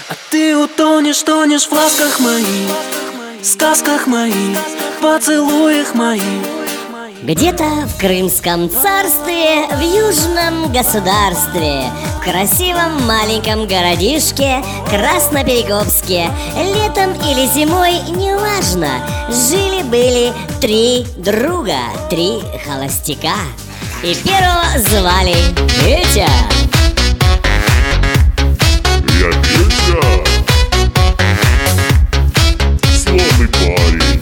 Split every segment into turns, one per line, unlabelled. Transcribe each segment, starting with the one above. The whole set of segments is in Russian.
А ты утонешь, тонешь в ласках моих, сказках моих, поцелуях моих.
Где-то в Крымском царстве, в южном государстве, в красивом маленьком городишке Красноперекопске, летом или зимой, неважно, жили-были три друга, три холостяка. И первого звали Петя.
Я Петя, славный парень.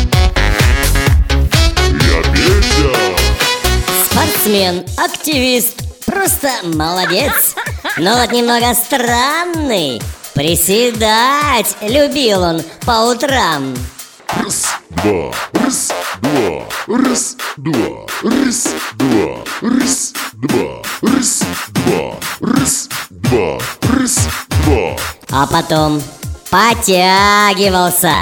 Я Петя,
Спортсмен, активист, просто молодец. Но вот немного странный. Приседать любил он по утрам.
раз, два, раз, два, раз, два, раз, два, раз, два, раз, два, раз, два, раз, два.
А потом потягивался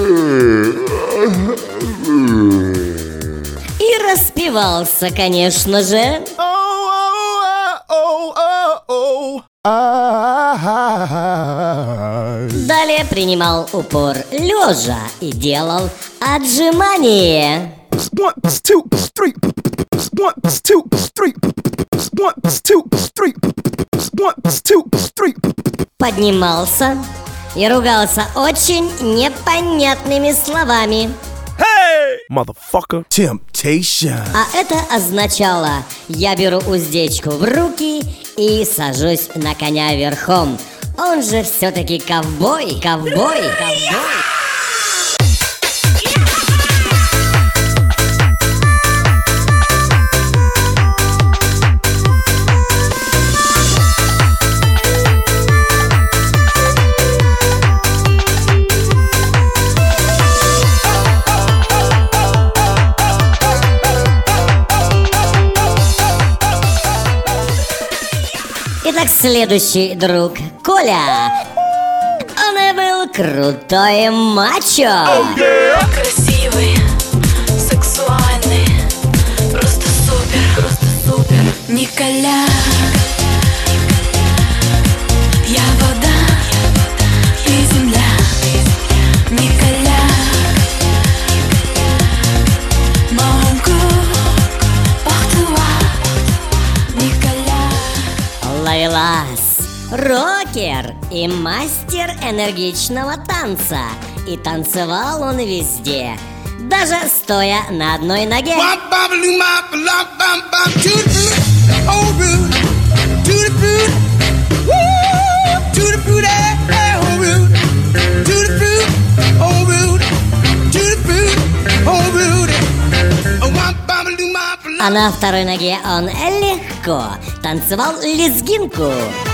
и распевался, конечно же. Далее принимал упор лежа и делал отжимания.
1, 2, 3. 1, 2, 3. 1, 2, 3. 1, 2, 3.
Поднимался и ругался очень непонятными словами.
Motherfucker. Temptation.
А это означало: я беру уздечку в руки и сажусь на коня верхом. Он же все-таки ковбой, ковбой, ковбой. Итак, следующий друг Коля. Он и был крутой мачо.
Красивый, сексуальный, просто супер, Николя. Я вода, ты земля, Николя. Mon corps, pour toi, Николя.
Ловелас, рокер и мастер энергичного танца. И танцевал он везде, даже стоя на одной ноге. А на второй ноге он легко танцевал лезгинку.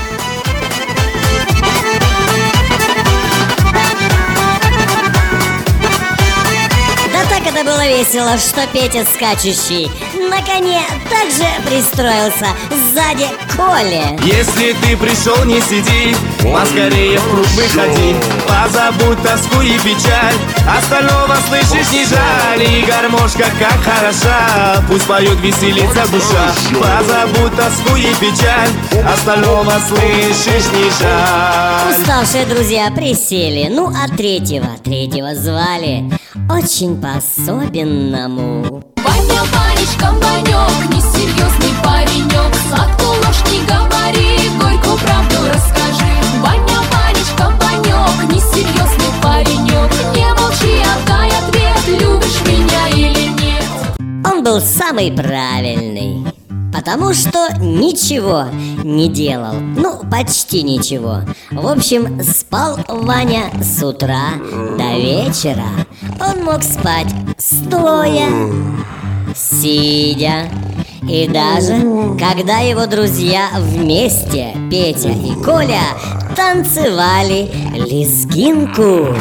Да так это было весело, что Петя скачущий на коне также пристроился сзади Коле.
Если ты пришел, не сиди, поскорее в круг выходи. Позабудь тоску и печаль, остального слышишь не жаль. И гармошка как хороша, пусть поет, веселится душа. Позабудь тоску и печаль, остального слышишь не жаль.
Уставшие друзья присели, ну а третьего звали очень по-особенному.
Ваня, Ванечка, Ванек, несерьезный паренек. Сладкую ложь не говори, горькую правду расскажи. Ваня, Ванечка, Ванек, несерьезный паренек. Не молчи, отдай ответ, любишь меня или нет.
Он был самый правильный, потому что ничего не делал, ну почти ничего. В общем, спал Ваня с утра до вечера. Он мог спать стоя, сидя. И даже когда его друзья вместе, Петя и Коля, танцевали лезгинку.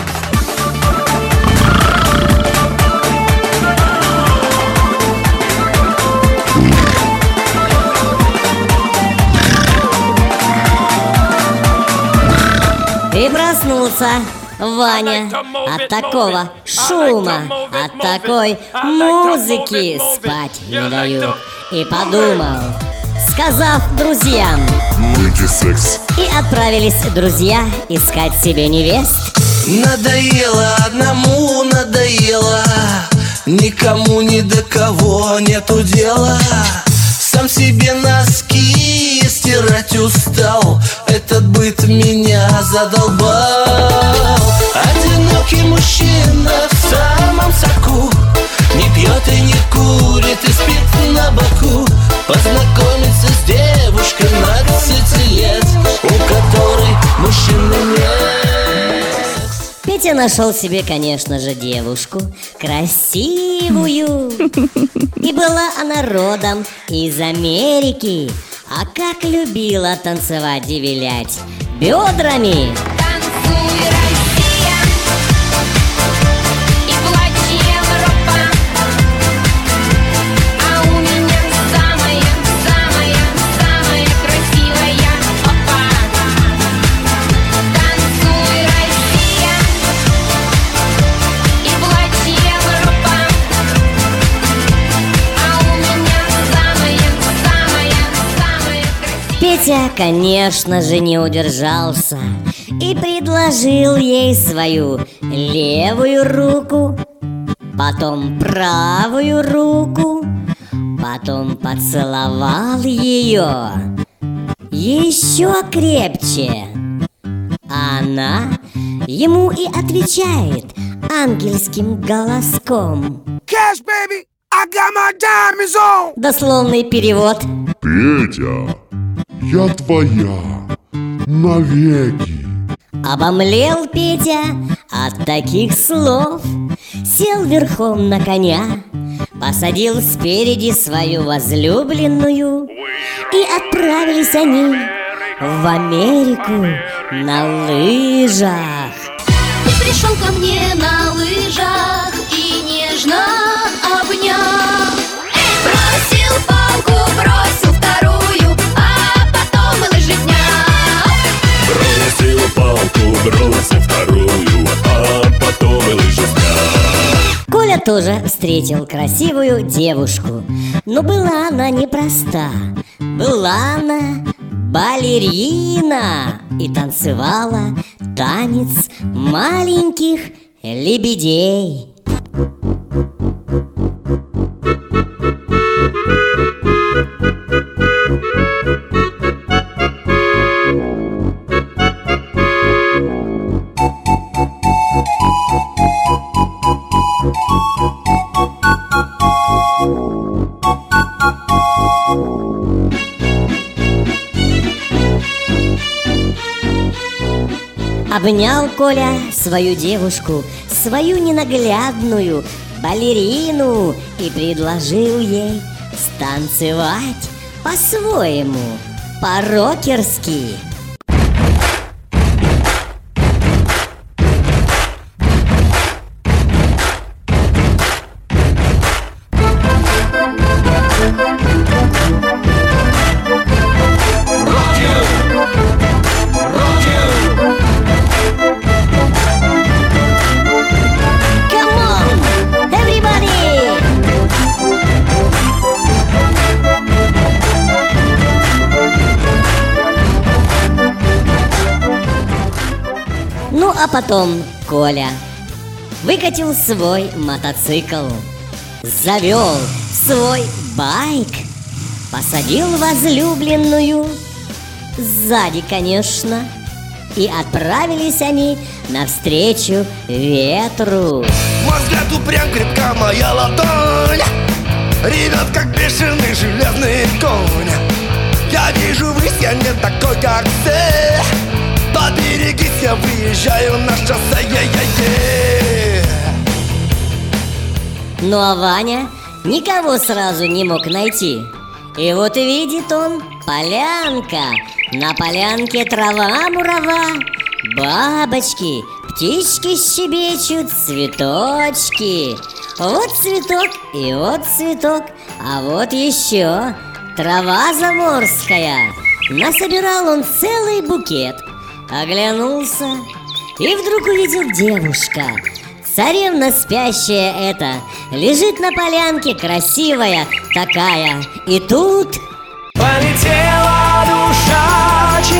И проснулся Ваня от такого шума, от такой музыки спать не дают. И подумал, сказав друзьям:
Мы где секс.
И отправились друзья искать себе невест.
Надоело одному, надоело, никому ни до кого нету дела. Сам себе носки стирать устал, этот быт меня задолбал. Одинокий мужчина в самом соку, не пьет и не курит и спит на боку. Познакомиться с девушкой 15 лет, у которой мужчины нет.
Петя нашел себе, конечно же, девушку красивую. И была она родом из Америки. А как любила танцевать и вилять бедрами.
Танцуй, Россия, и плачь, Европа, а у меня самая красивая опа. Танцуй, Россия, и плачь, Европа, а у меня самая красивая.
Петя, конечно же, не удержался и предложил ей свою левую руку, потом правую руку, потом поцеловал ее еще крепче. А она ему и отвечает ангельским голоском.
Cash, baby, I got my diamonds on.
Дословный перевод:
Петя, я твоя навеки.
обомлел Петя от таких слов, сел верхом на коня, посадил спереди свою возлюбленную, и отправились они в Америку на лыжах.
Ты пришел ко мне на лыжах и нежно обнял. Бросил палку, бросил вторую, а потом лыжи снял.
Бросил палку, бросил вторую, а потом и лыжи снял.
Коля тоже встретил красивую девушку, но была она непроста. Была она балерина и танцевала танец маленьких лебедей. Обнял Коля свою девушку, свою ненаглядную балерину, и предложил ей станцевать по-своему, по-рокерски. Come on, everybody! Ну а потом Коля выкатил свой мотоцикл, завел свой байк, посадил возлюбленную сзади, конечно, и отправились они навстречу ветру.
Мой взгляд упрям, крепка моя ладонь, ревет, как бешеный железный конь. Я вижу ввысь, я не такой, как все. Поберегись, я выезжаю на шоссе.
Ну а Ваня никого сразу не мог найти. И вот видит он полянка. На полянке трава мурава, бабочки, птички щебечут, цветочки. Вот цветок и вот цветок, а вот еще трава заморская. Насобирал он целый букет, оглянулся и вдруг увидел девушка. Царевна спящая эта лежит на полянке, красивая такая. И тут
полетела душа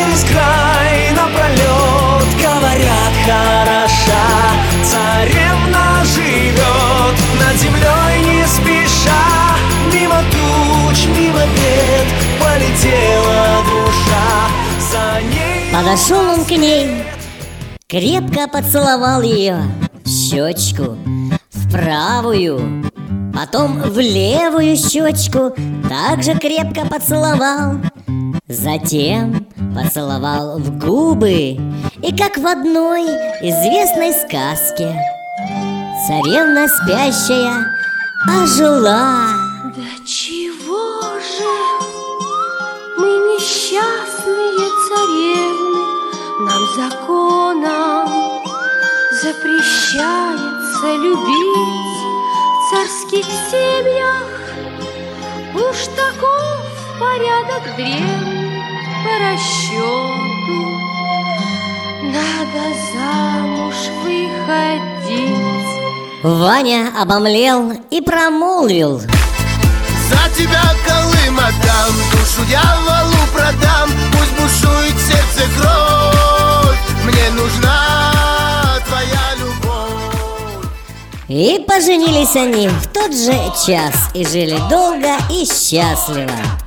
Подошел он к ней, крепко поцеловал ее в щечку, в правую, потом в левую щечку также крепко поцеловал. Затем поцеловал в губы, и как в одной известной сказке царевна спящая ожила.
Да чего же мы несчастные царевны, нам законом запрещается любить в царских семьях. Уж таков порядок древний по расчету. Надо замуж выходить.
Ваня обомлел и промолвил:
За тебя Колым отдам, душу дьяволу продам. Пусть бушует в сердце кровь, мне нужна твоя любовь.
И поженились они в тот же час и жили долго и счастливо.